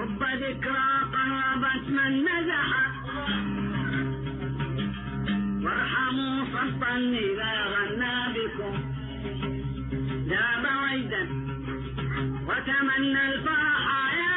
رب ذكرى قربت من مزح وارحموا صفا إذا غنى بكم ذاب وجدا وتمنى الفرح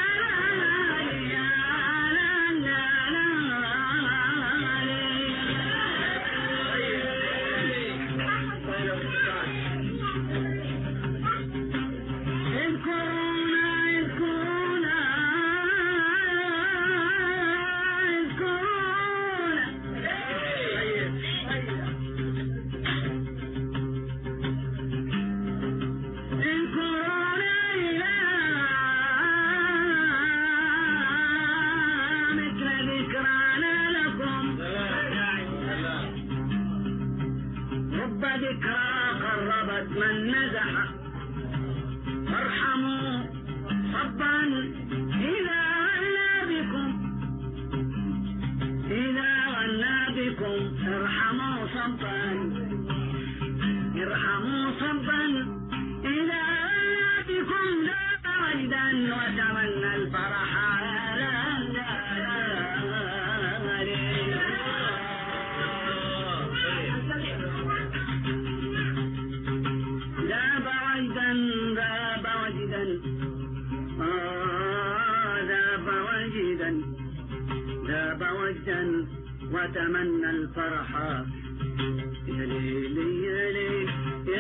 ذكرى قربت من نزح وارحموا صبا إذا غنى بكم ارحموا صبا إذا غنى بكم ذاب وجدا وتمنى الفرح ذاب وجدا وتمنى الفرح يا ليلي يا ليلي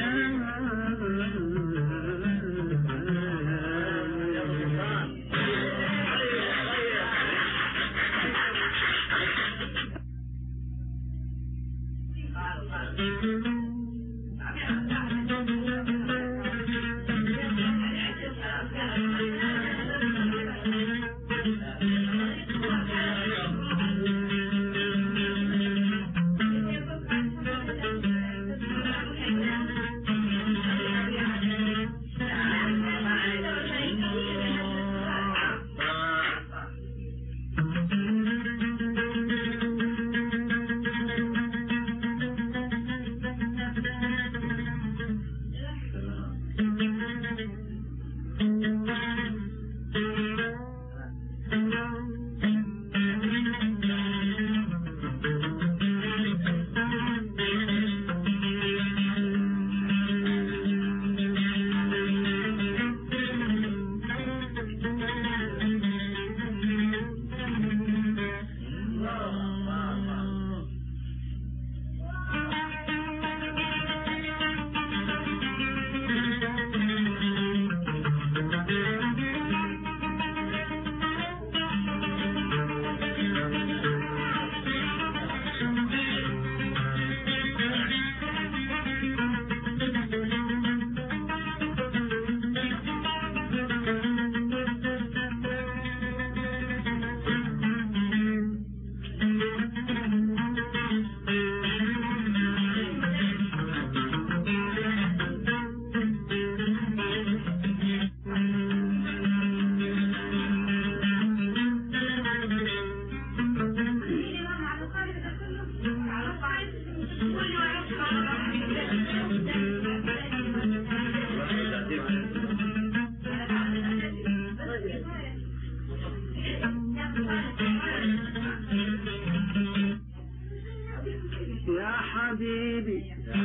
يا حبيبي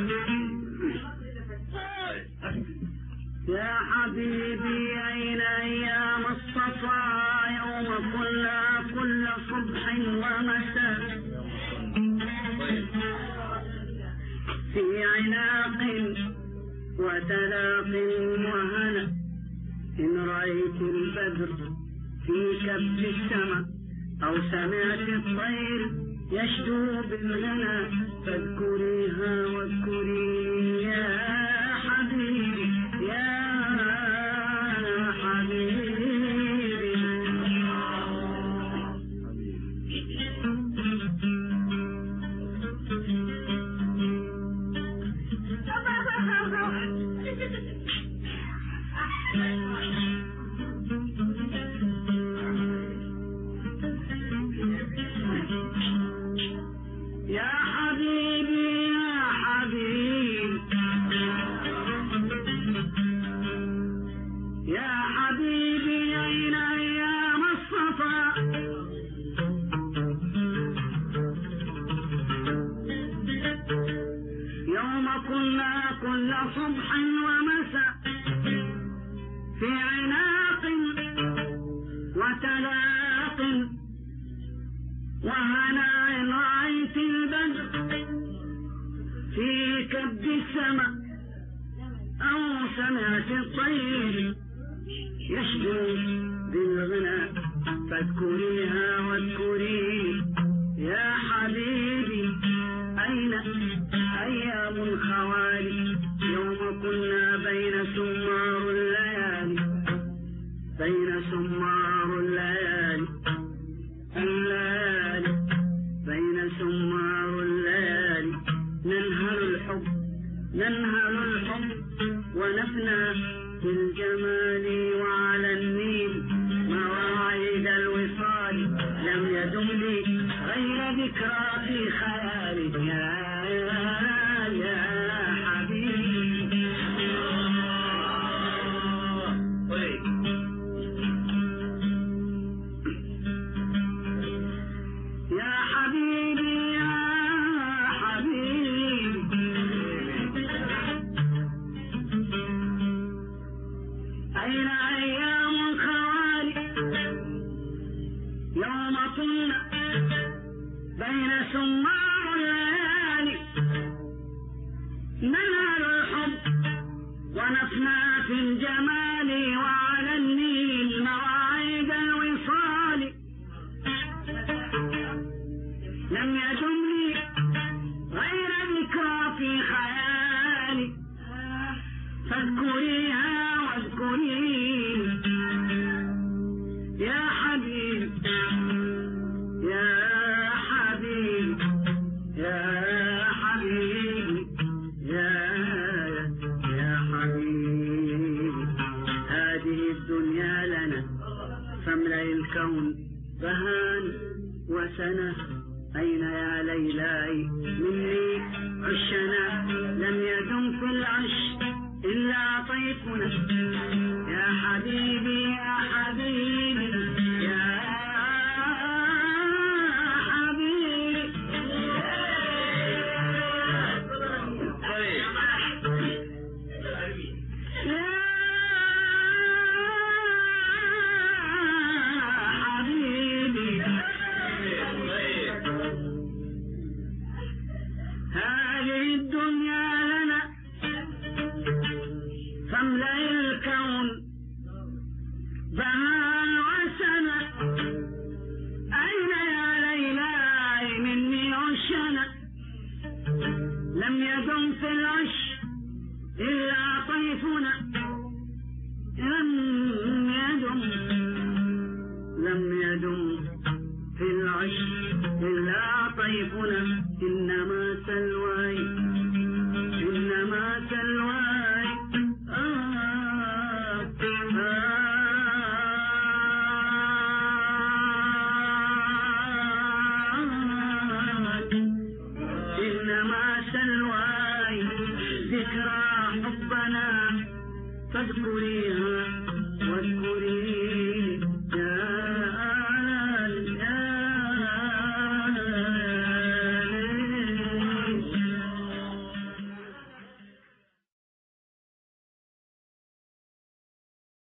يا حبيبي أين أيام الصفا يوم كل صبح ومساء في عناق وتلاق وهنا إن رأيت البدر في كبد السماء أو سمعت الطير يشدو بالغنى فاذكريها واذكريني يا حبيبي يا حبيبي يا حبيبي يا حبيبي صبح ومساء في عناق وتلاق وهناء رأيت البدر في كبد السماء أو سمعت الطير يشدو بالغنى فاذكريها واذكري يا حبيبي أين أيام الخوالي يوم كنا بين سمار الليالي بين سمار الليالي بين سمار الليالي ننهل الحب ونفنى في الجمال وعلى النيل مواعيد الوصال لم يدم لي غير ذكرى في خيالي يا حبيبي يا حبيبي يا حبيبي أين أيام الخوالي يوم كنا بين سمار الليالي ننهل الحب ونفنى في الجمال وعلى النيل مواعيد الوصال لم يدم لي غير ذكرى في خيالي فاذكريها واذكري يا حبيبي يا حبيبي يا حبيبي يا حبيبي هذه الدنيا لنا فاملأ الكون بهان وسنة أين يا ليلاي مني عشنا لم يدم في العش إلا طيفنا يا حبيبي يا حبيبي يا حبيبي هذه الدنيا لنا فاملأ الكون بهان وسنة أين يا ليلاي مني عشنا لم يدم في العش إلا طيفنا لم يدم في العش إلا طيفنا إنما سلواي إنما سلواي ذكرى حبنا فاذكريها واذكري